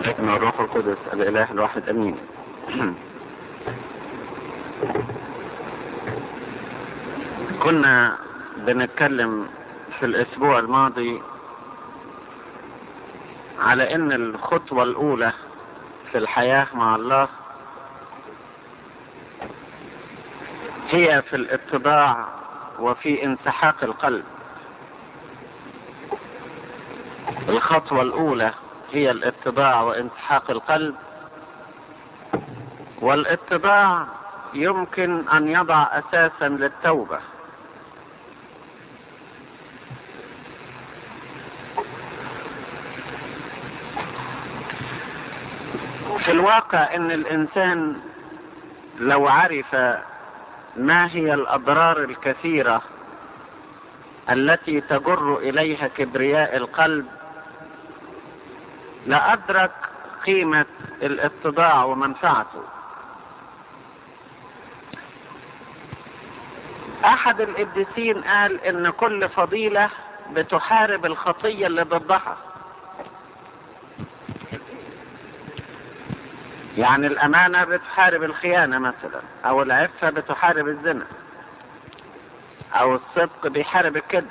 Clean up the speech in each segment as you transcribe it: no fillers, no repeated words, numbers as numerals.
والابن والروح القدس الإله الواحد أمين. كنا بنتكلم في الأسبوع الماضي على إن الخطوة الأولى في الحياة مع الله هي في الاتضاع وفي انسحاق القلب. الخطوة الأولى هي الاتضاع وانسحاق القلب، والاتضاع يمكن أن يضع أساسا للتوبة. في الواقع إن الإنسان لو عرف ما هي الأضرار الكثيرة التي تجر إليها كبرياء القلب لأدرك قيمة الاتضاع ومنفعته. أحد القديسين قال إن كل فضيلة بتحارب الخطية اللي ضدها. يعني الأمانة بتحارب الخيانة مثلا، أو العفة بتحارب الزنا، أو الصدق بيحارب الكذب،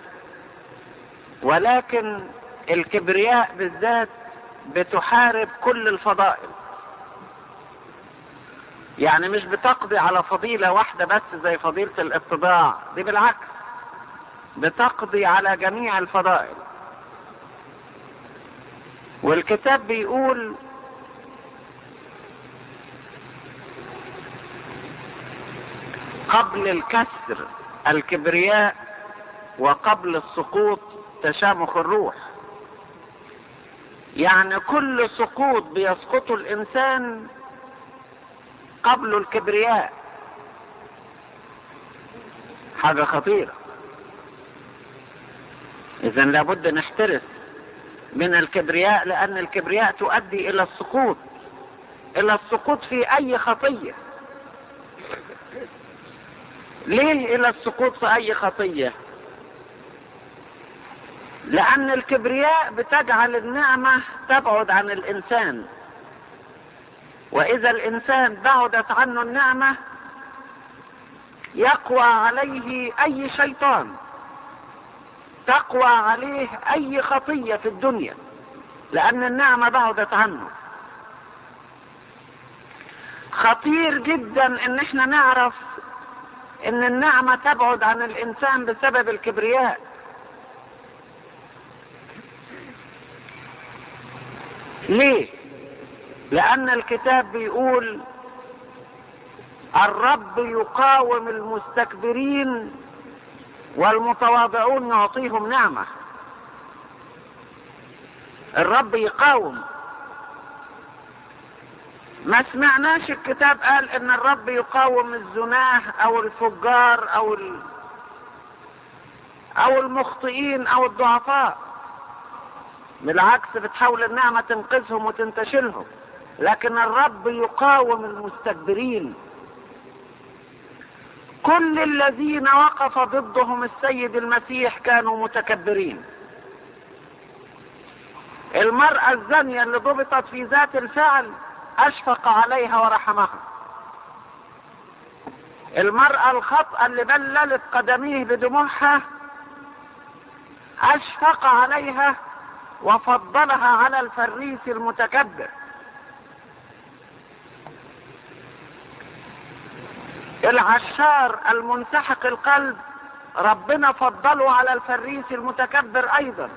ولكن الكبرياء بالذات بتحارب كل الفضائل. يعني مش بتقضي على فضيلة واحدة بس زي فضيلة الاتضاع، دي بالعكس بتقضي على جميع الفضائل. والكتاب بيقول قبل الكسر الكبرياء وقبل السقوط تشامخ الروح. يعني كل سقوط بيسقطه الإنسان قبل الكبرياء. حاجة خطيرة. إذن لابد نحترس من الكبرياء، لأن الكبرياء تؤدي إلى السقوط، إلى السقوط في أي خطية. ليه إلى السقوط في أي خطية؟ لأن الكبرياء بتجعل النعمة تبعد عن الإنسان، وإذا الإنسان بعدت عنه النعمة يقوى عليه أي شيطان، تقوى عليه أي خطية في الدنيا، لأن النعمة بعدت عنه. خطير جدا إن احنا نعرف إن النعمة تبعد عن الإنسان بسبب الكبرياء. ليه؟ لأن الكتاب بيقول الرب يقاوم المستكبرين والمتواضعون يعطيهم نعمة. الرب يقاوم. ما سمعناش الكتاب قال ان الرب يقاوم الزناه او الفجار او المخطئين او الضعفاء. بالعكس بتحاول النعمة تنقذهم وتنتشلهم، لكن الرب يقاوم المستكبرين. كل الذين وقف ضدهم السيد المسيح كانوا متكبرين. المرأة الزانية اللي ضبطت في ذات الفعل أشفق عليها ورحمها. المرأة الخاطئة اللي بللت قدميه بدموعها أشفق عليها وفضلها على الفريس المتكبر. العشار المنسحق القلب ربنا فضله على الفريس المتكبر أيضا.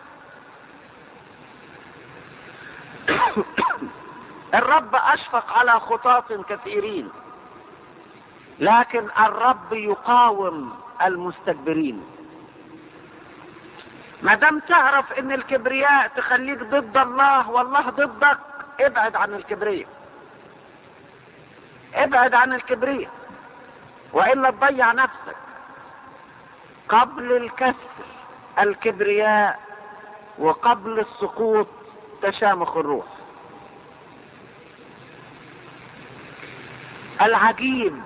الرب أشفق على خطاة كثيرين، لكن الرب يقاوم المستكبرين. ما دام تعرف ان الكبرياء تخليك ضد الله والله ضدك، ابعد عن الكبرياء، ابعد عن الكبرياء، وإلا تضيع نفسك. قبل الكسر الكبرياء وقبل السقوط تشامخ الروح. العجيب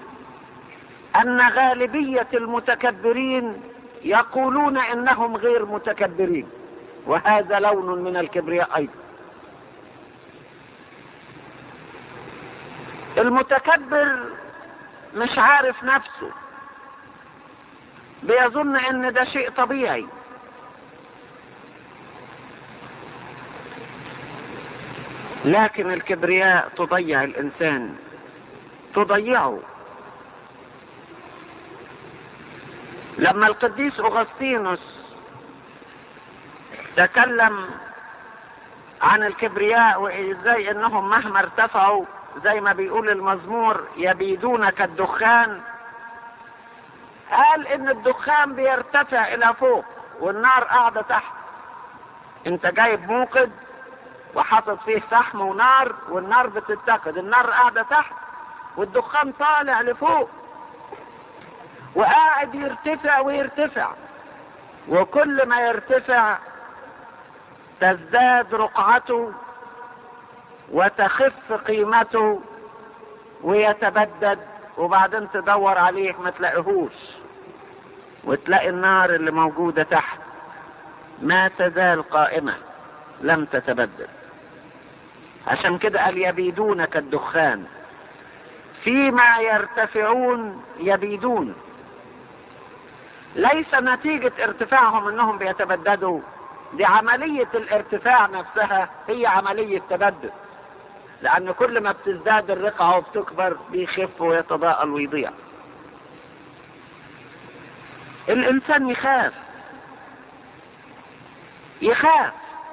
أن غالبية المتكبرين يقولون إنهم غير متكبرين، وهذا لون من الكبرياء أيضا. المتكبر مش عارف نفسه، بيظن ان ده شيء طبيعي. لكن الكبرياء تضيع الانسان، تضيعه. لما القديس أغسطينوس تكلم عن الكبرياء وازاي انهم مهما ارتفعوا زي ما بيقول المزمور يبيدون كالدخان، قال ان الدخان بيرتفع الى فوق والنار قاعدة تحت. انت جايب موقد وحاطط فيه فحم ونار، والنار بتتقد، النار قاعدة تحت والدخان طالع لفوق وقاعد يرتفع ويرتفع، وكل ما يرتفع تزداد رقعته وتخف قيمته ويتبدد، وبعدين تدور عليه ما تلاقيهوش، وتلاقي النار اللي موجودة تحت ما تزال قائمة لم تتبدد. عشان كده قال يبيدون كالدخان، فيما يرتفعون يبيدون. ليس نتيجة ارتفاعهم انهم بيتبددوا، دي عملية الارتفاع نفسها هي عملية تبدد، لان كل ما بتزداد الرقعة وبتكبر بيخف ويتضاءل ويضيع. الانسان يخاف.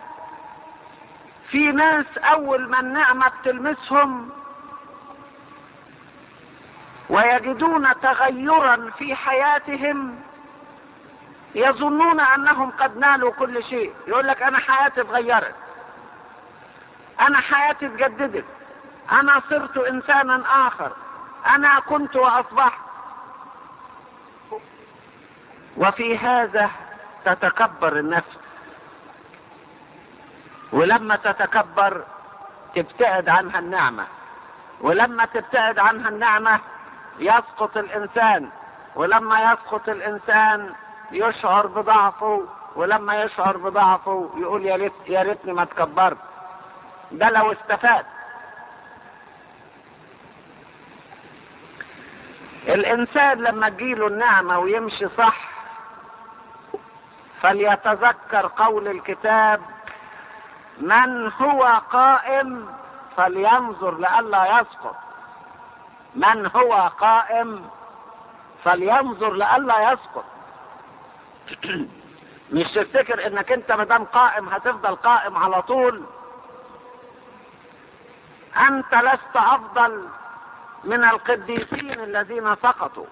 في ناس اول ما النعمة بتلمسهم ويجدون تغيرا في حياتهم يظنون انهم قد نالوا كل شيء. يقول لك انا حياتي اتغيرت، انا حياتي اتجددت، انا صرت انسانا اخر، انا كنت واصبحت. وفي هذا تتكبر النفس، ولما تتكبر تبتعد عنها النعمة، ولما تبتعد عنها النعمة يسقط الانسان، ولما يسقط الانسان يشعر بضعفه، ولما يشعر بضعفه يقول يا ريتني ما تكبرت، ده لو استفاد. الانسان لما تجيله النعمة ويمشي صح فليتذكر قول الكتاب من هو قائم فلينظر لئلا يسقط. من هو قائم فلينظر لئلا يسقط. مش تفتكر انك انت مدام قائم هتفضل قائم على طول. انت لست افضل من القديسين الذين سقطوا،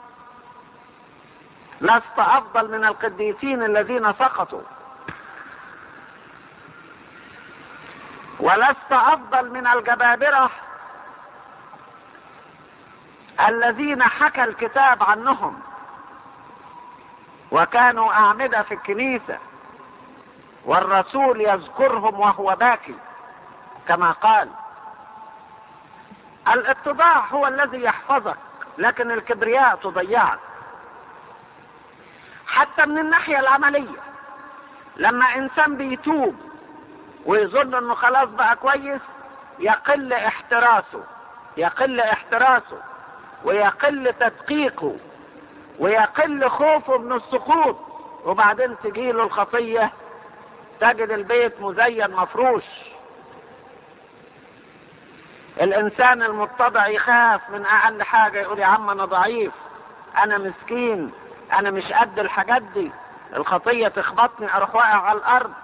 لست افضل من القديسين الذين سقطوا، ولست افضل من الجبابرة الذين حكى الكتاب عنهم وكانوا اعمدة في الكنيسة، والرسول يذكرهم وهو باكي كما قال. الاتضاع هو الذي يحفظك، لكن الكبرياء تضيعك. حتى من الناحية العملية لما انسان بيتوب ويظن انه خلاص بقى كويس يقل احتراسه ويقل تدقيقه ويقل خوفه من السقوط، وبعدين تجيله الخطية تجد البيت مزين مفروش. الانسان المتضع يخاف من اقل حاجة، يقول يا عم انا ضعيف، انا مسكين، انا مش قد الحاجات دي، الخطية تخبطني اروح واقع على الارض.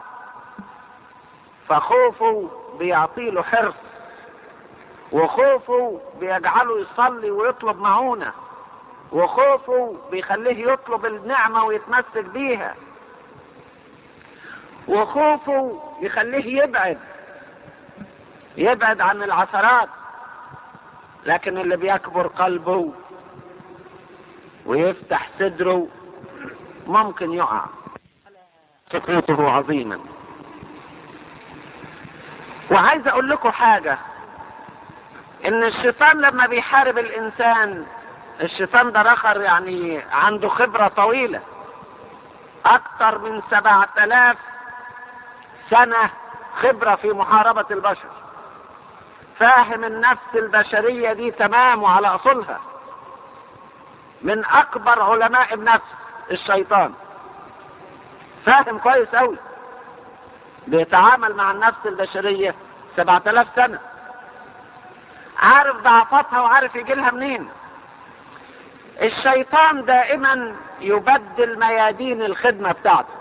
فخوفه بيعطيله حرص، وخوفه بيجعله يصلي ويطلب معونة، وخوفه بيخليه يطلب النعمة ويتمسك بيها، وخوفه يخليه يبعد عن العثرات. لكن اللي بيكبر قلبه ويفتح صدره ممكن يقع. سقوطه عظيما. وعايز اقول لكم حاجة، ان الشيطان لما بيحارب الانسان، الشيطان ده رخر يعني عنده خبرة طويلة، اكتر من 7000 سنة خبرة في محاربة البشر. فاهم النفس البشرية دي تمام وعلى أصولها، من أكبر علماء النفس الشيطان، فاهم كويس أوي، بيتعامل مع النفس البشرية 7000 سنة، عارف ضعفاتها وعارف يجيلها منين. الشيطان دائما يبدل ميادين الخدمة بتاعته،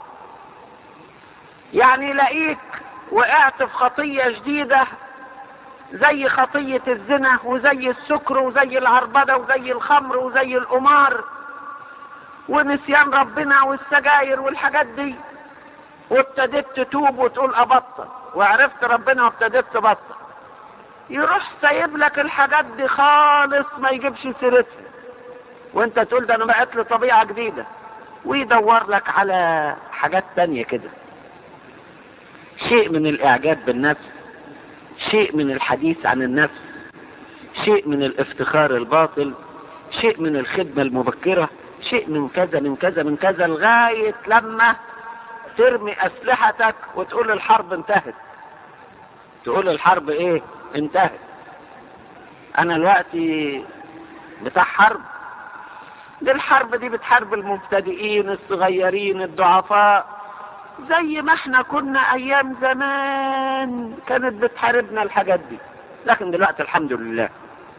يعني يلاقيك وقعت في خطية جديدة زي خطية الزنا وزي السكر وزي العربدة وزي الخمر وزي القمار ونسيان ربنا والسجاير والحاجات دي، وابتديت تتوب وتقول ابطل، وعرفت ربنا وابتديت تبطل، يروح سايب لك الحاجات دي خالص ما يجيبش سيرتها، وانت تقول ده انا بقيت له طبيعة جديدة، ويدور لك على حاجات تانية كده. شيء من الاعجاب بالنفس، شيء من الحديث عن النفس، شيء من الافتخار الباطل، شيء من الخدمة المبكرة، شيء من كذا من كذا من كذا، لغاية لما ترمي اسلحتك وتقول الحرب انتهت. تقول الحرب ايه؟ انتهت. انا دلوقتي بتاع حرب؟ دي الحرب دي بتحارب المبتدئين الصغيرين الضعفاء، زي ما احنا كنا ايام زمان كانت بتحاربنا الحاجات دي. لكن دلوقتي الحمد لله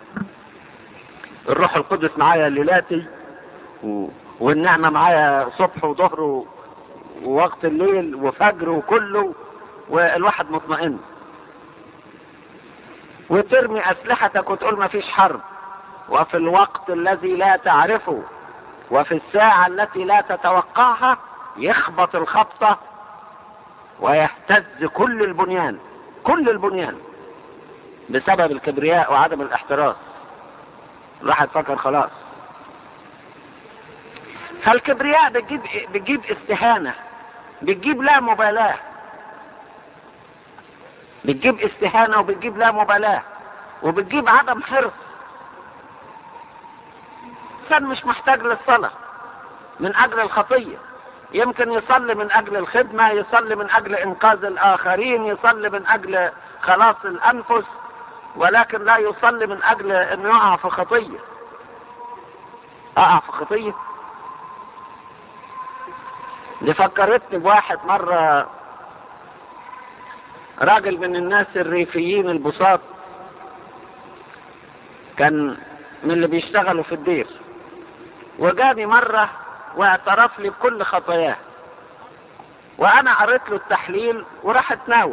الروح القدس معايا ليلاتي والنعمة معايا صبح وظهر ووقت الليل وفجر وكله، والواحد مطمئن. وترمي اسلحتك وتقول ما فيش حرب، وفي الوقت الذي لا تعرفه وفي الساعة التي لا تتوقعها يخبط الخبطة ويهتز كل البنيان، كل البنيان، بسبب الكبرياء وعدم الاحتراس. الواحد فكر خلاص. فالكبرياء بتجيب استهانة، بتجيب لا مبالاة، بتجيب استهانة وبتجيب لا مبالاة، وبتجيب عدم حرص. كان مش محتاج للصلاة من اجل الخطية، يمكن يصلي من اجل الخدمة، يصلي من اجل انقاذ الاخرين، يصلي من اجل خلاص الانفس، ولكن لا يصلي من اجل انه يقع في خطية. اقع في خطية دي فكرتني بواحد مرة، راجل من الناس الريفيين البساط، كان من اللي بيشتغلوا في الدير، وجاني مرة واعترف لي بكل خطاياه، وانا قريت له التحليل وراح اتناول.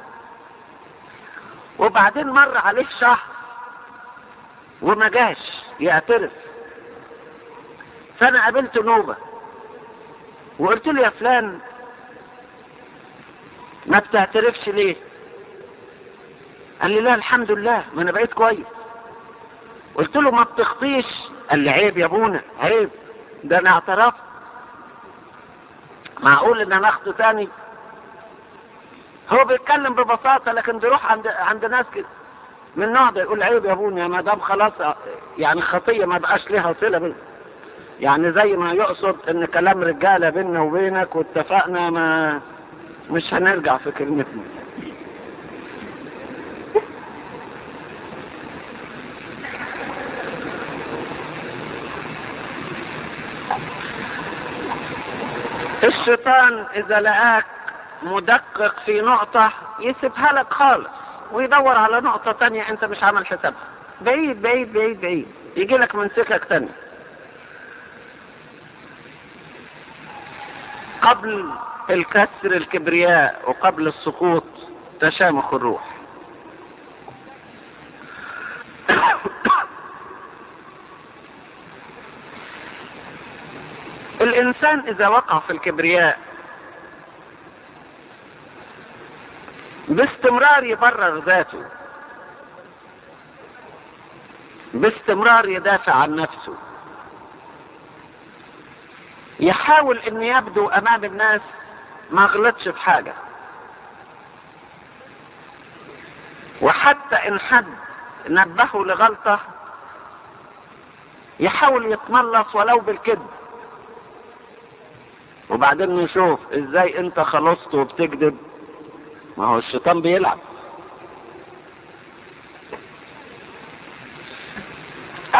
وبعدين مر عليه شهر وما جاش يعترف، فانا قابلته نوبة وقلت له يا فلان ما بتعترفش ليه؟ قال لي لا الحمد لله ما انا بقيت كويس. قلت له ما بتخطيش؟ قال لي عيب يا ابونا عيب، ده انا اعترفت، معقول ان انا اخده تاني؟ هو بيتكلم ببساطة، لكن بيروح عند ناس كده من النوع ده يقول عيب يا ابونا، ما دام خلاص يعني خطية ما بقاش ليها صلة بينا، يعني زي ما يقصد ان كلام رجالة بيننا وبينك واتفقنا ما مش هنرجع في كلمتنا. الشيطان اذا لقاك مدقق في نقطة يسيبها لك خالص ويدور على نقطة تانية انت مش عامل حسابها، بعيد بعيد بعيد بعيد، يجي لك من سكك تانية. قبل الكسر الكبرياء وقبل السقوط تشامخ الروح. الانسان اذا وقع في الكبرياء باستمرار يبرر ذاته، باستمرار يدافع عن نفسه، يحاول ان يبدو امام الناس ما غلطش في حاجة، وحتى ان حد نبهه لغلطة يحاول يتملص ولو بالكذب، وبعدين نشوف ازاي انت خلصت وبتكذب. ما هو الشيطان بيلعب.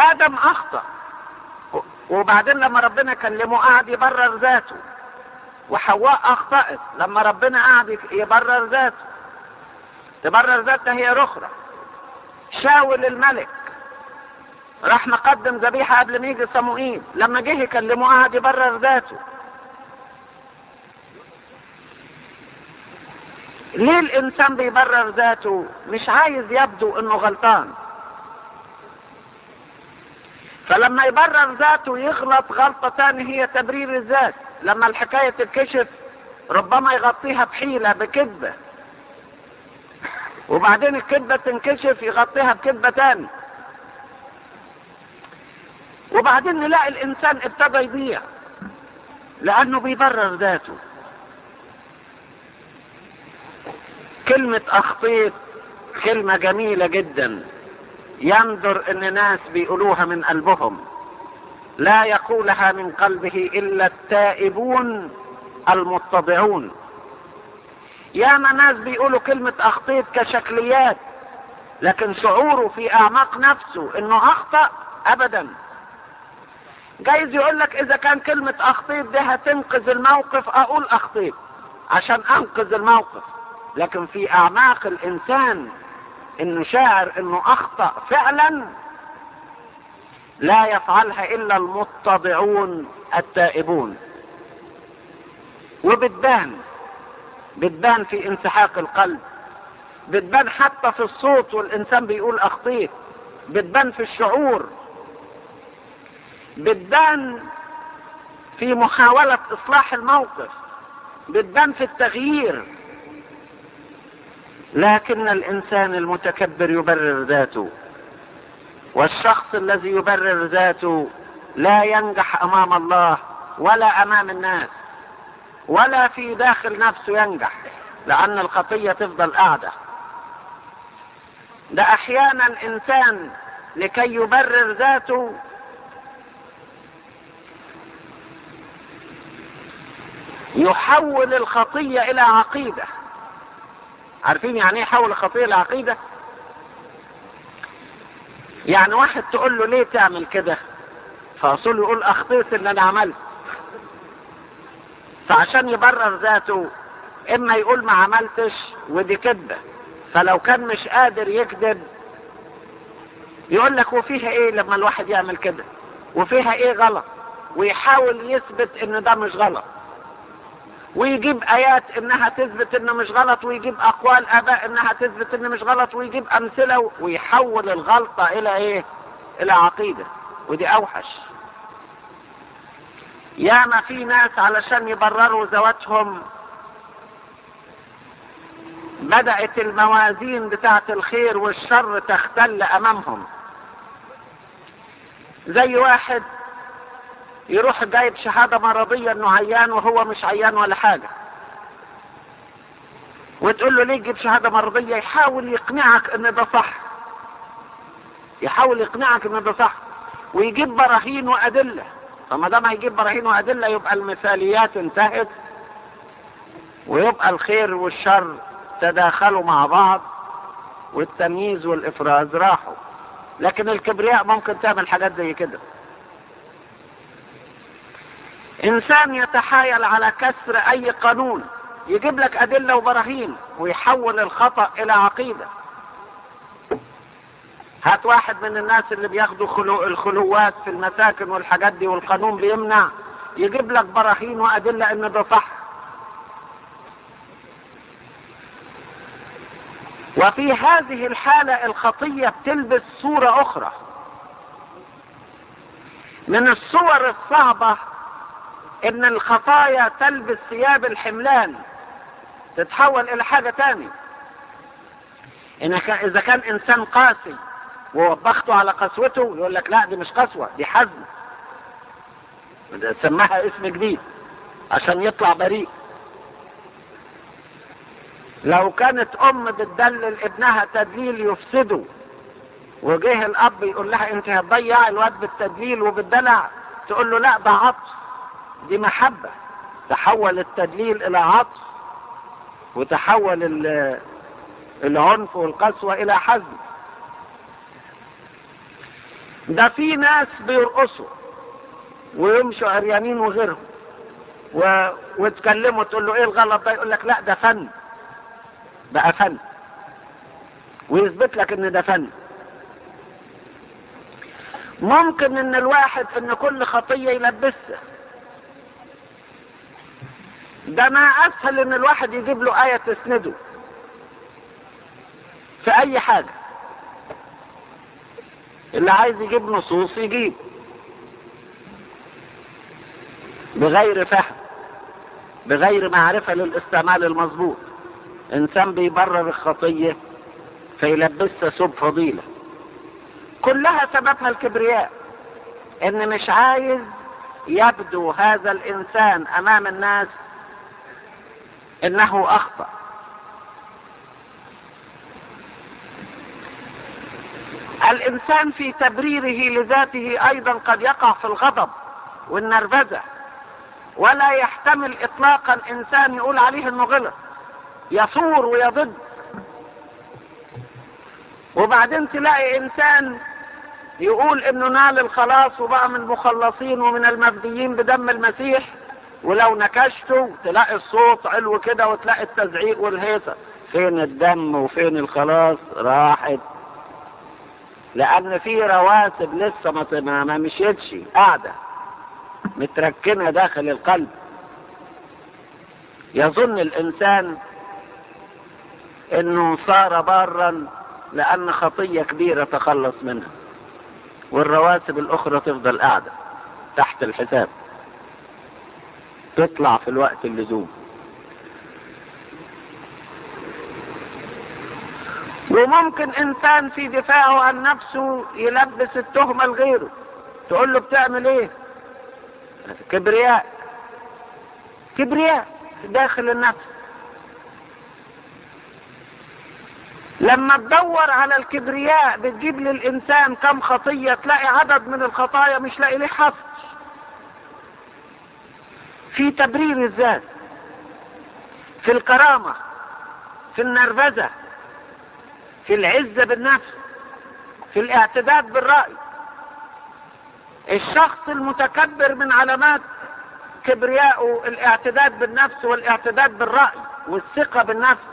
آدم أخطأ، وبعدين لما ربنا كلمه قعد يبرر ذاته، وحواء أخطأت لما ربنا قعد يبرر ذاته. تبرر ذاتها هي أخرى. شاول الملك راح مقدم ذبيحة قبل ما يجي صموئيل، لما جه يكلمه قعد يبرر ذاته. ليه الإنسان بيبرر ذاته؟ مش عايز يبدو إنه غلطان، فلما يبرر ذاته يغلط غلطة تانية هي تبرير الذات. لما الحكاية تتكشف ربما يغطيها بحيلة بكذبة، وبعدين الكذبة تنكشف يغطيها بكذبة تاني، وبعدين نلاقي الإنسان ابتدى يضيع لأنه بيبرر ذاته. كلمة أخطيت كلمة جميلة جدا، يندر ان ناس بيقولوها من قلبهم، لا يقولها من قلبه الا التائبون المتضعون. ياما ناس بيقولوا كلمة اخطيت كشكليات، لكن شعوره في اعماق نفسه انه اخطأ ابدا. جايز يقولك اذا كان كلمة اخطيت دي هتنقذ الموقف اقول اخطيت عشان انقذ الموقف، لكن في اعماق الانسان انه شاعر انه اخطأ فعلا لا يفعلها الا المتضعون التائبون. وبتبان في انسحاق القلب، بتبان حتى في الصوت والانسان بيقول اخطيت، بتبان في الشعور، بتبان في محاولة اصلاح الموقف، بتبان في التغيير. لكن الإنسان المتكبر يبرر ذاته، والشخص الذي يبرر ذاته لا ينجح أمام الله ولا أمام الناس ولا في داخل نفسه ينجح، لأن الخطية تفضل قاعدة. ده أحيانا إنسان لكي يبرر ذاته يحول الخطية إلى عقيدة. عارفين يعني ايه حول الخطية العقيدة؟ يعني واحد تقول له ليه تعمل كده، فاصل يقول اخطيت ان انا عملت، فعشان يبرر ذاته اما يقول ما عملتش ودي كذبة، فلو كان مش قادر يكذب يقول لك وفيها ايه لما الواحد يعمل كده، وفيها ايه غلط، ويحاول يثبت ان ده مش غلط، ويجيب آيات انها تثبت انه مش غلط، ويجيب اقوال اباء انها تثبت انه مش غلط، ويجيب امثلة، ويحول الغلطة الى ايه؟ الى عقيدة. ودي اوحش. ياما في ناس علشان يبرروا ذواتهم بدأت الموازين بتاعت الخير والشر تختل امامهم. زي واحد يروح جايب شهادة مرضية انه عيان وهو مش عيان ولا حاجة، وتقول له ليه تجيب شهادة مرضية؟ يحاول يقنعك ان ده صح، يحاول يقنعك ان ده صح، ويجيب براهين وادلة. فما دام هيجيب براهين وادلة يبقى المثاليات انتهت، ويبقى الخير والشر تداخلوا مع بعض، والتمييز والافراز راحوا. لكن الكبرياء ممكن تعمل حاجات زي كده. انسان يتحايل على كسر اي قانون، يجيب لك ادلة وبراهين ويحول الخطأ الى عقيدة. هات واحد من الناس اللي بياخدوا الخلوات في المساكن والحاجات دي والقانون بيمنع، يجيب لك براهين وادلة ان ده صح. وفي هذه الحالة الخطية بتلبس صورة اخرى. من الصور الصعبة ان الخطايا تلبس ثياب الحملان، تتحول الى حاجة تاني. اذا كان انسان قاسي ووبخته على قسوته يقول لك لا دي مش قسوة، دي حزم، سماها اسم جديد عشان يطلع بريء. لو كانت ام بتدلل ابنها تدليل يفسده، وجه الاب يقول لها انت هتضيع الواد بالتدليل وبالدلع، تقول له لا ده عطف، دي محبة. تحول التدليل الى عطف، وتحول العنف والقسوة الى حزم. ده في ناس بيرقصوا ويمشوا عريانين وغيرهم وتكلموا تقول له ايه الغلط ده، يقول لك لا ده فن، بقى فن، ويثبت لك ان ده فن. ممكن ان الواحد ان كل خطية يلبسها، ده ما اسهل ان الواحد يجيب له آية تسنده في اي حاجة. اللي عايز يجيب نصوص يجيب بغير فهم، بغير معرفة للاستعمال المظبوط. انسان بيبرر الخطية فيلبسها ثوب فضيلة، كلها سببها الكبرياء، ان مش عايز يبدو هذا الانسان امام الناس انه اخطأ. الانسان في تبريره لذاته ايضا قد يقع في الغضب والنرفزة، ولا يحتمل اطلاقا انسان يقول عليه انه غلط، يثور ويضد. وبعدين تلاقي انسان يقول انه نال الخلاص وبقى من المخلصين ومن المفديين بدم المسيح، ولو نكشته تلاقي الصوت علو كده وتلاقي التزعيق والهيصة. فين الدم وفين الخلاص؟ راحت، لان في رواسب لسه ما مشيتش، قاعدة متركنة داخل القلب. يظن الانسان انه صار بارا لان خطية كبيرة تخلص منها، والرواسب الاخرى تفضل قاعدة تحت الحساب، تطلع في الوقت اللزوم. وممكن انسان في دفاعه عن نفسه يلبس التهمة لغيره، تقول له بتعمل ايه؟ كبرياء، كبرياء داخل النفس. لما تدور على الكبرياء بتجيب للإنسان كم خطية، تلاقي عدد من الخطايا مش لاقي ليه حصر. في تبرير الذات، في الكرامة، في النرفزة، في العزة بالنفس، في الاعتداد بالرأي. الشخص المتكبر من علامات كبريائه الاعتداد بالنفس والاعتداد بالرأي والثقة بالنفس.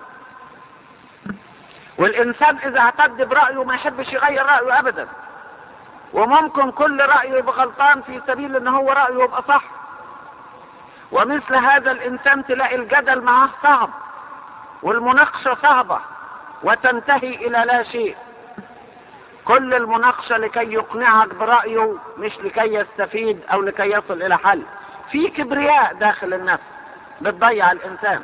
والإنسان إذا اعتد برأيه ما يحبش يغير رأيه أبدا، وممكن كل رأيه يبقى غلطان في سبيل إن هو رأيه يبقى صح. ومثل هذا الإنسان تلاقي الجدل معه صعب والمناقشة صعبة وتنتهي إلى لا شيء. كل المناقشة لكي يقنعك برأيه مش لكي يستفيد أو لكي يصل إلى حل. في كبرياء داخل النفس بتضيع الإنسان.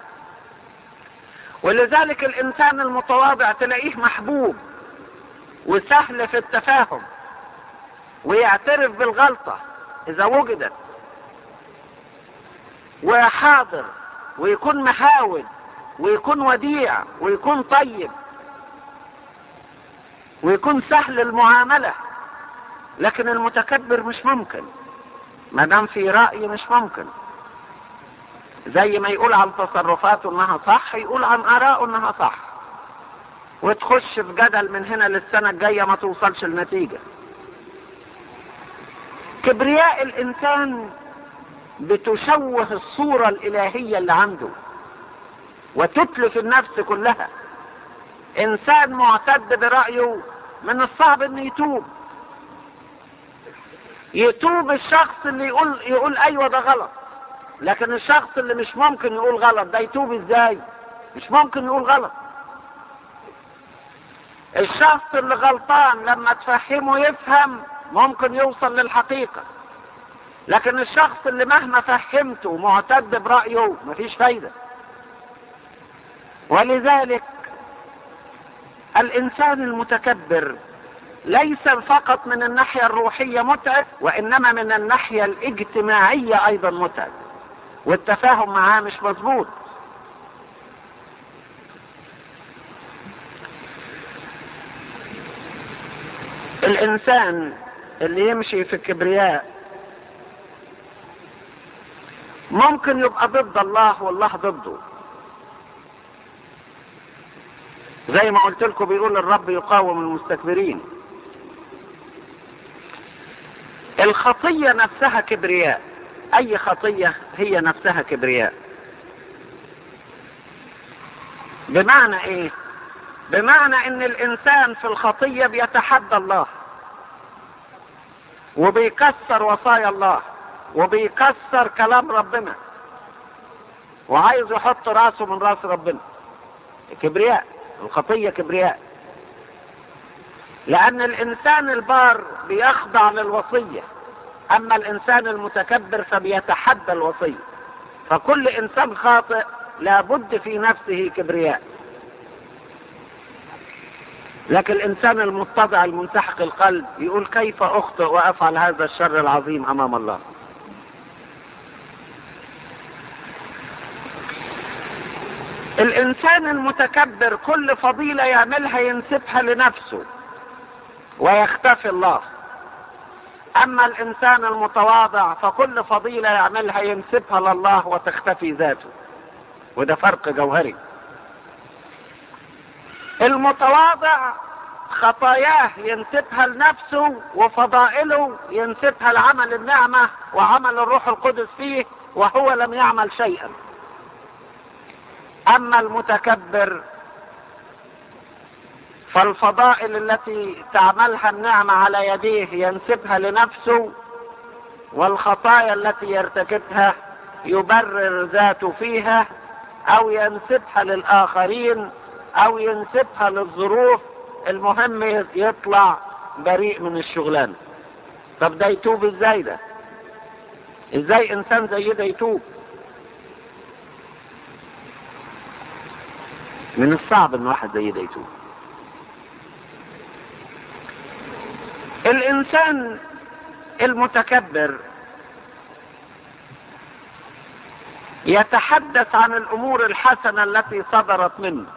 ولذلك الإنسان المتواضع تلاقيه محبوب وسهل في التفاهم، ويعترف بالغلطة إذا وجدت، وحاضر، ويكون محاول، ويكون وديع، ويكون طيب، ويكون سهل المعاملة. لكن المتكبر مش ممكن، ما دام في رأي مش ممكن. زي ما يقول عن تصرفاته انها صح، يقول عن آراءه انها صح، وتخش في جدل من هنا للسنة الجاية ما توصلش النتيجة. كبرياء الإنسان بتشوه الصورة الإلهية اللي عنده وتتلف النفس كلها. إنسان معتد برأيه من الصعب إنه يتوب الشخص اللي يقول أيوة ده غلط، لكن الشخص اللي مش ممكن يقول غلط ده يتوب إزاي؟ مش ممكن يقول غلط. الشخص اللي غلطان لما تفهمه يفهم ممكن يوصل للحقيقة، لكن الشخص اللي مهما فهمته معتد برأيه مفيش فايدة. ولذلك الإنسان المتكبر ليس فقط من الناحية الروحية متعب، وإنما من الناحية الاجتماعية أيضا متعب، والتفاهم معاه مش مظبوط. الإنسان اللي يمشي في الكبرياء ممكن يبقى ضد الله والله ضده. زي ما قلت لكم بيقول الرب يقاوم المستكبرين. الخطية نفسها كبرياء. اي خطية هي نفسها كبرياء. بمعنى ايه؟ بمعنى ان الانسان في الخطية بيتحدى الله، وبيكسر وصايا الله، وبيكسر كلام ربنا، وعايز يحط راسه من راس ربنا. كبرياء. الخطية كبرياء، لان الانسان البار بيخضع للوصية، اما الانسان المتكبر فبيتحدى الوصية. فكل انسان خاطئ لابد في نفسه كبرياء. لكن الانسان المتضع المنسحق القلب يقول كيف اخطئ وافعل هذا الشر العظيم امام الله. الانسان المتكبر كل فضيلة يعملها ينسبها لنفسه ويختفي الله، اما الانسان المتواضع فكل فضيلة يعملها ينسبها لله وتختفي ذاته. وده فرق جوهري. المتواضع خطاياه ينسبها لنفسه، وفضائله ينسبها لعمل النعمة وعمل الروح القدس فيه، وهو لم يعمل شيئا. اما المتكبر فالفضائل التي تعملها النعمة على يديه ينسبها لنفسه، والخطايا التي يرتكبها يبرر ذاته فيها، او ينسبها للآخرين، او ينسبها للظروف. المهم يطلع بريء من الشغلانة. طب ده يتوب ازاي؟ ده ازاي انسان زي ده يتوب؟ من الصعب ان واحد زي ده يتوب. الانسان المتكبر يتحدث عن الامور الحسنة التي صدرت منه،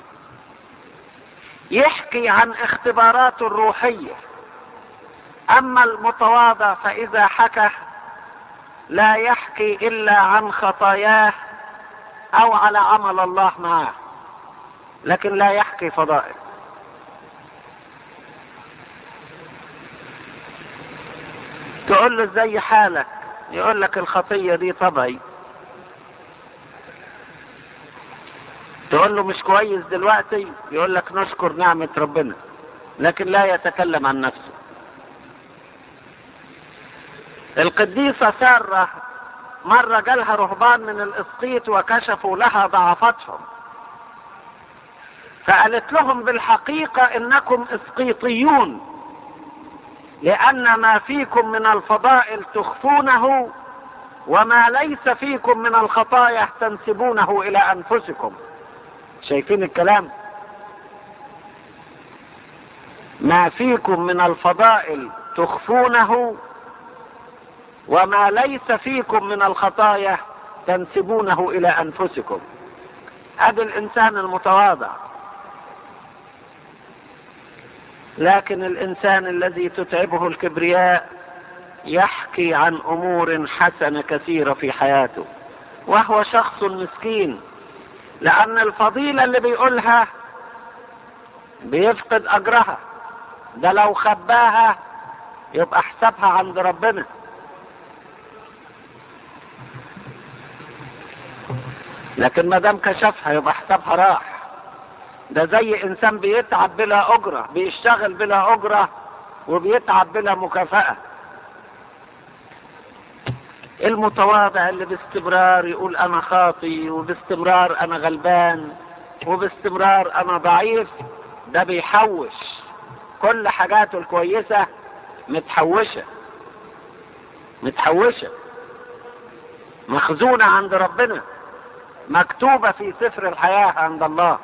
يحكي عن اختباراته الروحية. اما المتواضع فاذا حكى لا يحكي الا عن خطاياه او على عمل الله معه، لكن لا يحكي فضائل. تقول له ازاي حالك؟ يقول لك الخطية دي طبعي. تقول له مش كويس دلوقتي؟ يقول لك نشكر نعمة ربنا، لكن لا يتكلم عن نفسه. القديسة سارة مرة جالها رهبان من الإسقيط وكشفوا لها ضعفاتهم، فقالت لهم بالحقيقة انكم إسقيطيون، لأن ما فيكم من الفضائل تخفونه، وما ليس فيكم من الخطايا تنسبونه إلى أنفسكم. شايفين الكلام؟ ما فيكم من الفضائل تخفونه، وما ليس فيكم من الخطايا تنسبونه إلى أنفسكم. هذا الإنسان المتواضع. لكن الإنسان الذي تتعبه الكبرياء يحكي عن أمور حسنة كثيرة في حياته، وهو شخص مسكين، لأن الفضيلة اللي بيقولها بيفقد أجرها. ده لو خباها يبقى حسابها عند ربنا. لكن ما دام كشفها يبقى حسابها راح. ده زي انسان بيتعب بلا اجرة، بيشتغل بلا اجرة وبيتعب بلا مكافأة. المتواضع اللي باستمرار يقول انا خاطي، وباستمرار انا غلبان، وباستمرار انا ضعيف، ده بيحوش كل حاجاته الكويسة، متحوشة مخزونة عند ربنا، مكتوبة في سفر الحياة عند الله.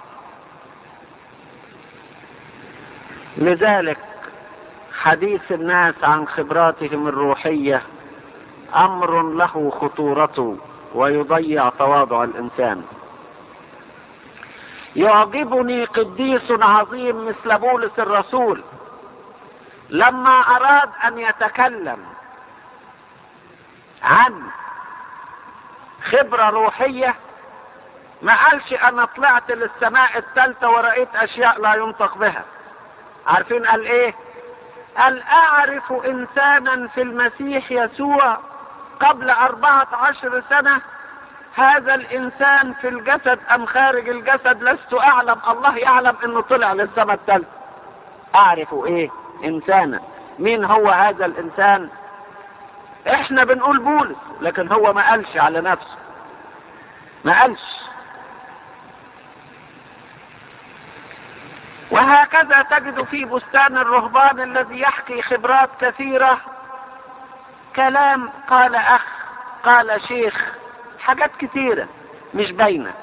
لذلك حديث الناس عن خبراتهم الروحية أمر له خطورته ويضيع تواضع الإنسان. يعجبني قديس عظيم مثل بولس الرسول لما أراد أن يتكلم عن خبرة روحية ما قالش أنا طلعت للسماء الثالثة ورأيت أشياء لا ينطق بها. عارفين قال إيه؟ قال أعرف إنسانا في المسيح يسوع قبل 14 سنة، هذا الإنسان في الجسد أم خارج الجسد لست أعلم، الله يعلم إنه طلع للسماء الثالثة. أعرف إيه؟ إنسانا. مين هو هذا الإنسان؟ إحنا بنقول بولس، لكن هو ما قالش على نفسه، ما قالش. وهكذا تجد في بستان الرهبان الذي يحكي خبرات كثيرة كلام قال أخ، قال شيخ، حاجات كثيرة مش باينة.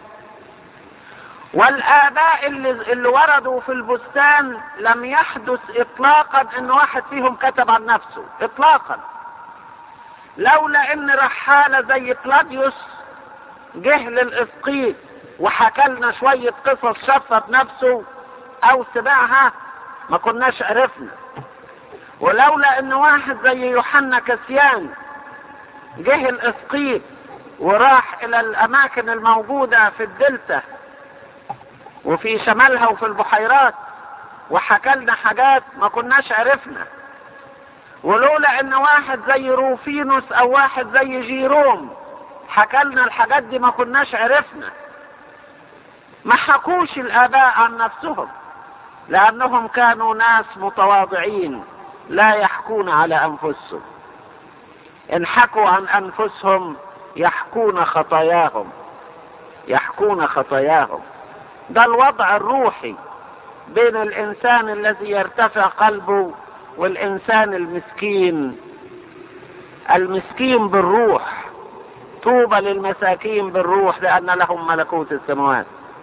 والآباء اللي وردوا في البستان لم يحدث إطلاقا إن واحد فيهم كتب عن نفسه إطلاقا، لولا إن رحالة زي كلاديوس جه للإسقيط وحكى لنا شوية قصص شافها بنفسه أو سمعها ما كناش عرفنا. ولولا إن واحد زي يوحنا كسيان جه الإسقيط وراح إلى الأماكن الموجودة في الدلتا وفي شمالها وفي البحيرات وحكى لنا حاجات ما كناش عرفنا. ولولا ان واحد زي روفينوس او واحد زي جيروم حكى لنا الحاجات دي ما كناش عرفنا. ما حكوش الآباء عن نفسهم لأنهم كانوا ناس متواضعين لا يحكون على أنفسهم. إن حكوا عن أنفسهم يحكون خطاياهم، يحكون خطاياهم. ده الوضع الروحي بين الإنسان الذي يرتفع قلبه والإنسان المسكين. المسكين بالروح، طوبى للمساكين بالروح لأن لهم ملكوت السماوات.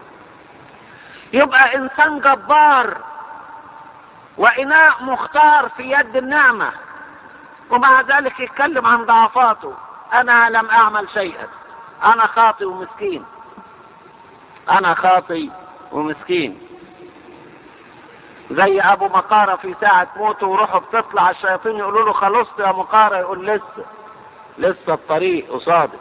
يبقى إنسان جبار وإناء مختار في يد النعمة، ومع ذلك يتكلم عن ضعفاته. أنا لم أعمل شيئا، أنا خاطئ ومسكين، أنا خاطئ ومسكين. زي أبو مقارة في ساعة موته وروحه بتطلع الشياطين يقولوا له خلصت يا مقارة، يقول لسه الطريق قصادي.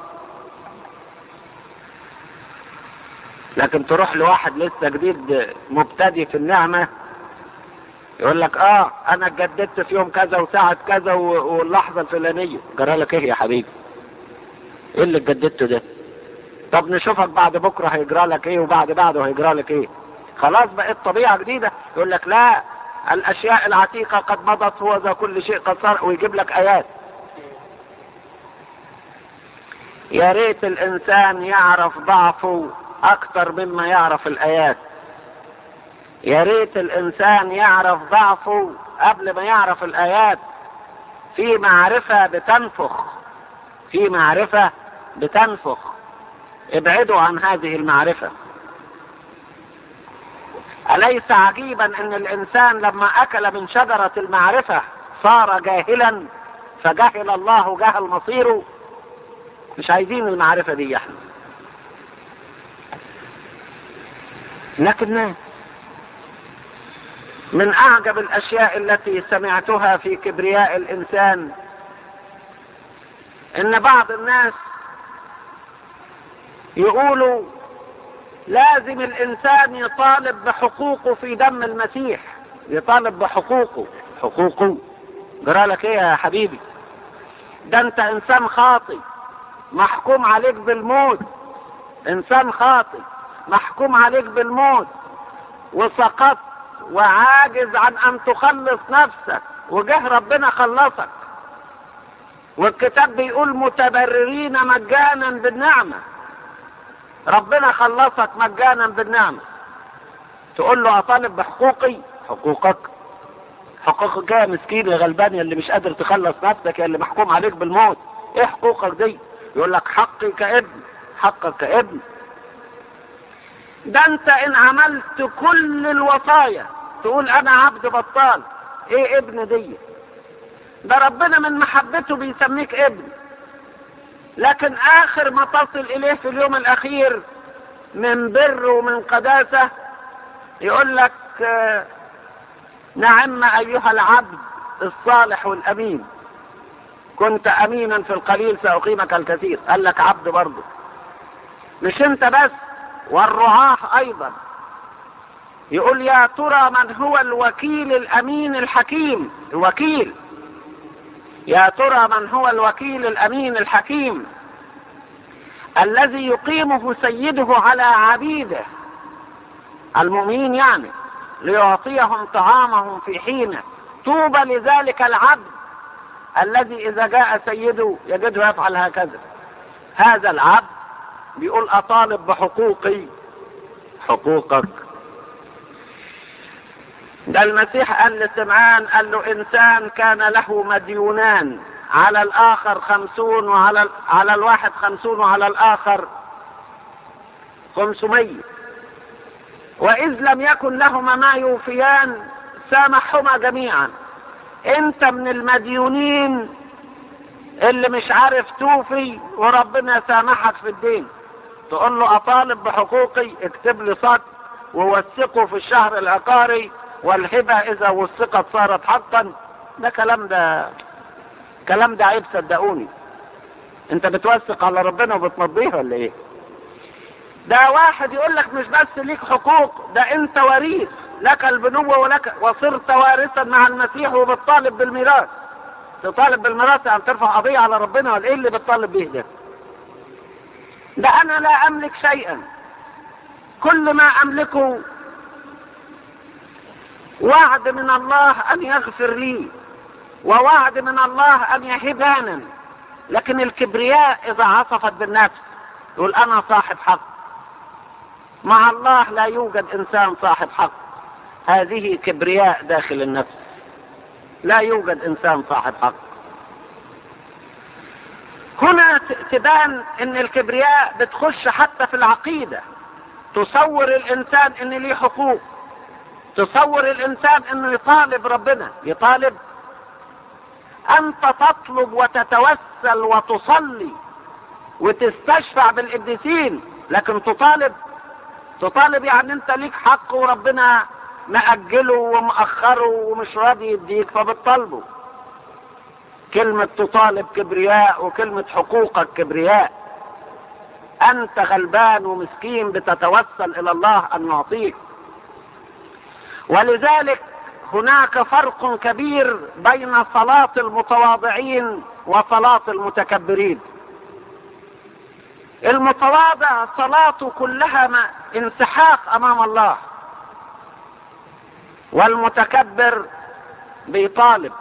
لكن تروح لواحد لسه جديد مبتدئ في النعمة يقول لك انا اتجددت في يوم كذا وساعة كذا واللحظة الفلانية. جرى لك ايه يا حبيبي؟ ايه اللي اتجددته ده؟ طب نشوفك بعد بكرة هيجرى لك ايه وبعد بعده هيجرى لك ايه؟ خلاص بقت طبيعة جديدة. يقول لك لا، الاشياء العتيقة قد مضت هو ذا كل شيء قد صار، ويجيب لك ايات. يا ريت الانسان يعرف ضعفه اكتر مما يعرف الايات. يا ريت الانسان يعرف ضعفه قبل ما يعرف الايات. في معرفة بتنفخ، في معرفة بتنفخ. ابعدوا عن هذه المعرفة. أليس عجيبا ان الانسان لما اكل من شجرة المعرفة صار جاهلا، فجهل الله جهل مصيره؟ مش عايزين المعرفة دي احنا. لكن من اعجب الاشياء التي سمعتها في كبرياء الانسان ان بعض الناس يقولوا لازم الانسان يطالب بحقوقه في دم المسيح، يطالب بحقوقه. حقوقه؟ جرى لك ايه يا حبيبي؟ ده انت انسان خاطئ محكوم عليك بالموت، انسان خاطئ محكوم عليك بالموت، وسقطت وعاجز عن ان تخلص نفسك، وجه ربنا خلصك. والكتاب بيقول متبررين مجانا بالنعمة. ربنا خلصك مجانا بالنعمة. تقول له اطالب بحقوقي؟ حقوقك يا مسكين يا غلبان، يا اللي مش قادر تخلص نفسك، يا اللي محكوم عليك بالموت. ايه حقوقك دي؟ يقول لك حقي كابن، حقك كابن. ده انت ان عملت كل الوصايا تقول انا عبد بطال. ايه ابن دي؟ ده ربنا من محبته بيسميك ابن. لكن اخر ما تصل اليه في اليوم الاخير من بر ومن قداسة يقول لك نعم ايها العبد الصالح والامين، كنت امينا في القليل ساقيمك الكثير. قال لك عبد برضه، مش انت بس، والرعاة ايضا. يقول يا ترى من هو الوكيل الأمين الحكيم. الوكيل، يا ترى من هو الوكيل الأمين الحكيم الذي يقيمه سيده على عبيده المؤمنين يعني ليعطيهم طعامهم في حينه. طوبى لذلك العبد الذي إذا جاء سيده يجده يفعل هكذا. هذا العبد بيقول أطالب بحقوقي حقوقك. ده المسيح قال لسمعان، قال له إنسان كان له مديونان، على الآخر 50 على الواحد 50 وعلى الآخر 500، وإذ لم يكن لهما ما يوفيان سامحهما جميعا. انت من المديونين اللي مش عارف توفي وربنا سامحك في الدين، تقول له أطالب بحقوقي، اكتب لي صك ووثقه في الشهر العقاري، والهبة إذا وثقت صارت حقا. ده كلام ده عيب صدقوني. انت بتوثق على ربنا وبتمضيه ولا ايه؟ ده واحد يقول لك مش بس ليك حقوق، ده انت وريث، لك البنوة ولك وصرت وارثا مع المسيح وبتطالب بالميراث. تطالب بالميراث يعني ترفع قضية على ربنا ولا ايه اللي بتطالب به ده؟ ده انا لا املك شيئا، كل ما املكه وعد من الله ان يغفر لي، ووعد من الله ان يهبانا. لكن الكبرياء اذا عصفت بالنفس يقول انا صاحب حق. مع الله لا يوجد انسان صاحب حق، هذه كبرياء داخل النفس، لا يوجد انسان صاحب حق. هنا تبان ان الكبرياء بتخش حتى في العقيدة. تصور الانسان ان ليه حقوق، تصور الانسان انه يطالب ربنا، يطالب. انت تطلب وتتوسل وتصلي وتستشفع بالقديسين، لكن تطالب يعني انت ليك حق وربنا مأجله ومأخره ومش راضي يديك فبتطالبه. كلمة تطالب كبرياء، وكلمة حقوقك كبرياء. انت غلبان ومسكين بتتوسل الى الله ان يعطيك. ولذلك هناك فرق كبير بين صلاة المتواضعين وصلاة المتكبرين. المتواضع صلاته كلها انسحاق امام الله، والمتكبر بيطالب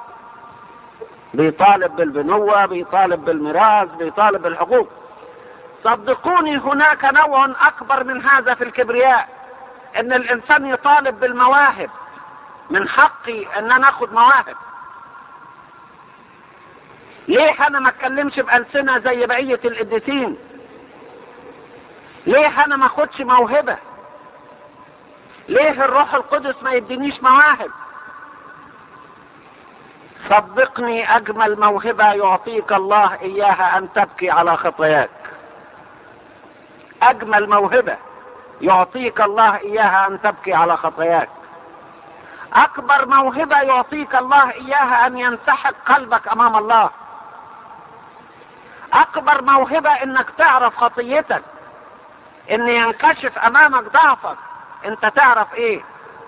بالبنوة، بيطالب بالميراث، بيطالب بالحقوق. صدقوني هناك نوع اكبر من هذا في الكبرياء، ان الانسان يطالب بالمواهب. من حقي ان انا اخد مواهب. ليه انا ما اتكلمش بألسنة زي بقية القديسين؟ ليه انا ما اخدش موهبة؟ ليه الروح القدس ما يدينيش مواهب؟ صدقني اجمل موهبة يعطيك الله اياها ان تبكي على خطاياك. اجمل موهبة يعطيك الله اياها ان تبكي على خطاياك. اكبر موهبة يعطيك الله اياها ان ينسحق قلبك امام الله. اكبر موهبة انك تعرف خطيتك، ان ينكشف امامك ضعفك، انت تعرف ايه.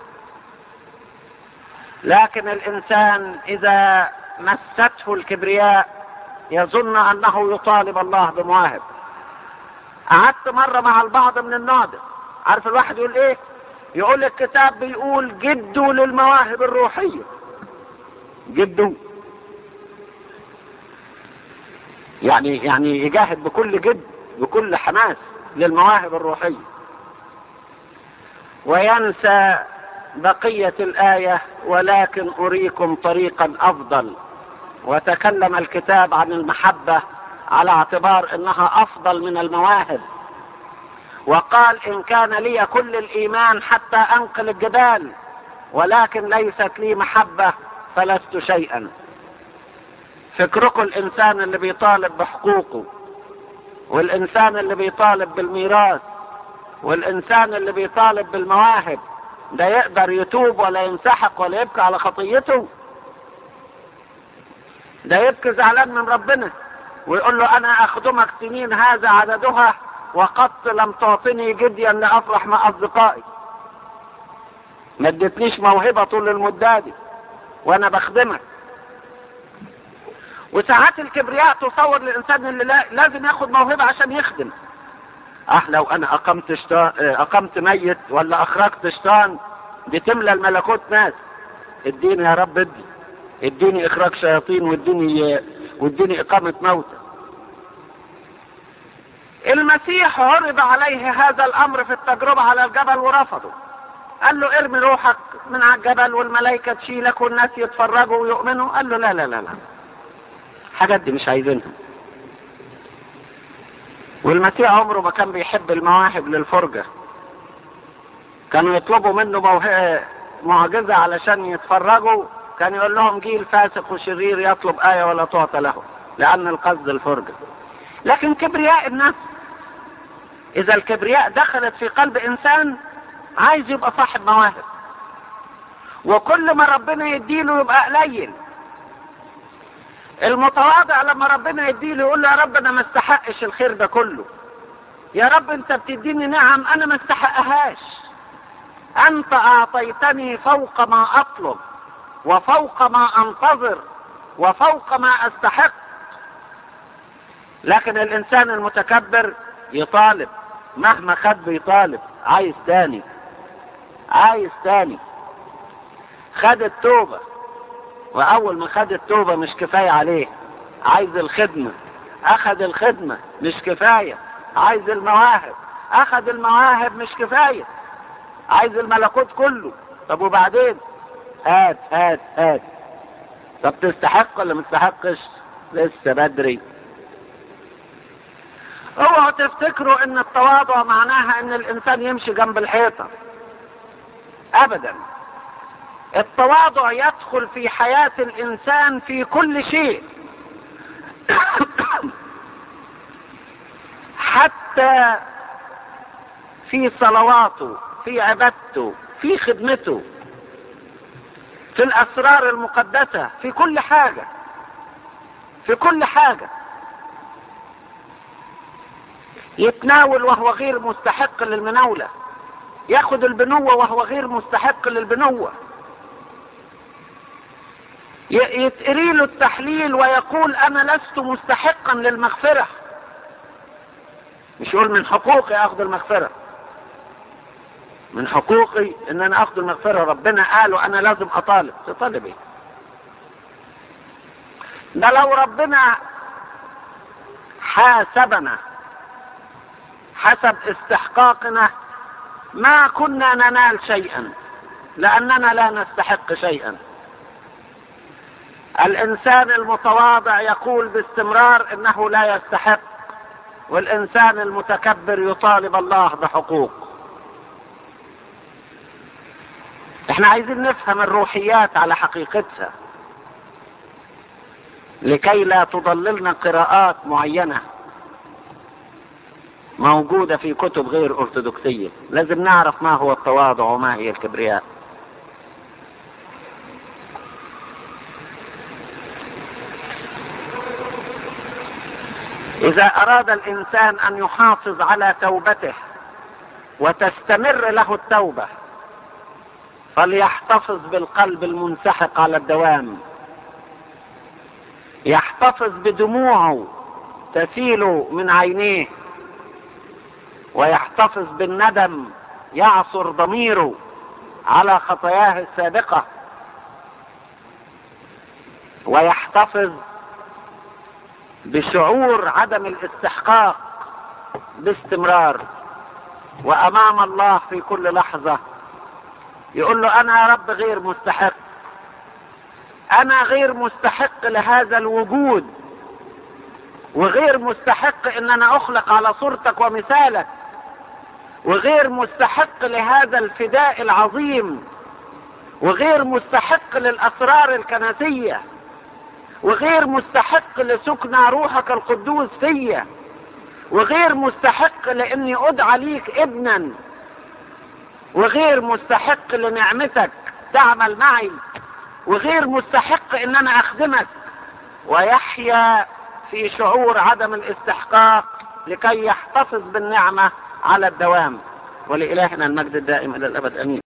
لكن الانسان اذا مسته الكبرياء يظن انه يطالب الله بمواهب. قعدت مرة مع البعض من النادر، عارف الواحد يقول ايه؟ يقول الكتاب بيقول جدوا للمواهب الروحية. جدوا يعني يجاهد بكل جد بكل حماس للمواهب الروحية، وينسى بقية الآية ولكن أريكم طريقا أفضل. وتكلم الكتاب عن المحبة على اعتبار انها افضل من المواهب، وقال ان كان لي كل الايمان حتى انقل الجبال ولكن ليست لي محبة فلست شيئا. فكركم الانسان اللي بيطالب بحقوقه، والانسان اللي بيطالب بالميراث، والانسان اللي بيطالب بالمواهب، ده يقدر يتوب ولا ينسحق ولا يبكي على خطيته؟ ده يبكي زعلان من ربنا ويقول له انا اخدمك سنين هذا عددها وقد لم تعطني جديا لافرح مع اصدقائي. ما ادتنيش موهبة طول المدة دي وانا بخدمك. وساعات الكبرياء تصور للانسان اللي لازم ياخد موهبة عشان يخدم. لو انا اقمت ميت ولا اخرجت شيطان دي تملى الملكوت ناس. اديني يا رب، اديني اخراج شياطين واديني اقامة موتى. المسيح عرض عليه هذا الامر في التجربة على الجبل ورفضه. قال له ارمي روحك من على الجبل والملائكة تشيلك والناس يتفرجوا ويؤمنوا. قال له لا لا لا لا، الحاجات دي مش عايزينها. والمسيح عمره ما كان بيحب المواهب للفرجة. كانوا يطلبوا منه معجزة علشان يتفرجوا، كان يقول لهم جيل فاسق وشرير يطلب آية ولا تعطى له، لأن القصد الفرجة. لكن كبرياء النفس، إذا الكبرياء دخلت في قلب إنسان عايز يبقى صاحب مواهب، وكل ما ربنا يديله يبقى قليل. المتواضع لما ربنا يديله يقول له يا رب انا ما استحقش الخير ده كله، يا رب انت بتديني نعم انا ما استحقهاش، انت اعطيتني فوق ما اطلب وفوق ما انتظر وفوق ما استحق. لكن الانسان المتكبر يطالب، مهما خد بيطالب، عايز تاني عايز تاني. خد التوبة، واول ما خد التوبة مش كفاية عليه، عايز الخدمة. اخذ الخدمة مش كفاية، عايز المواهب. اخذ المواهب مش كفاية، عايز الملكوت كله. طب وبعدين؟ هات هات هات. طب تستحق ولا ما تستحقش؟ لسه بدري. اوعوا تفتكروا ان التواضع معناها ان الانسان يمشي جنب الحيطة، ابدا. التواضع يدخل في حياة الانسان في كل شيء حتى في صلواته، في عبادته، في خدمته، في الاسرار المقدسة، في كل حاجة، في كل حاجة. يتناول وهو غير مستحق للمناولة، ياخد البنوة وهو غير مستحق للبنوة، يتقري له التحليل ويقول انا لست مستحقا للمغفرة. مش يقول من حقوقي اخذ المغفرة، من حقوقي ان انا اخذ المغفرة. ربنا قال وانا لازم اطالب. تطالب ايه؟ ده لو ربنا حاسبنا حسب استحقاقنا ما كنا ننال شيئا، لاننا لا نستحق شيئا. الانسان المتواضع يقول باستمرار انه لا يستحق، والانسان المتكبر يطالب الله بحقوق. احنا عايزين نفهم الروحيات على حقيقتها لكي لا تضللنا قراءات معينة موجودة في كتب غير أرثوذكسية. لازم نعرف ما هو التواضع وما هي الكبرياء. إذا أراد الإنسان أن يحافظ على توبته وتستمر له التوبة فليحتفظ بالقلب المنسحق على الدوام، يحتفظ بدموعه تسيل من عينيه، ويحتفظ بالندم يعصر ضميره على خطاياه السابقة، ويحتفظ بشعور عدم الاستحقاق باستمرار، وأمام الله في كل لحظة يقول له أنا يا رب غير مستحق، أنا غير مستحق لهذا الوجود، وغير مستحق إن أنا أخلق على صورتك ومثالك، وغير مستحق لهذا الفداء العظيم، وغير مستحق للأسرار الكنسية، وغير مستحق لسكن روحك القدوس فيا، وغير مستحق لاني ادعى ليك ابنا، وغير مستحق لنعمتك تعمل معي، وغير مستحق ان انا اخدمك. ويحيا في شعور عدم الاستحقاق لكي يحتفظ بالنعمة على الدوام. ولإلهنا المجد الدائم الى الابد امين.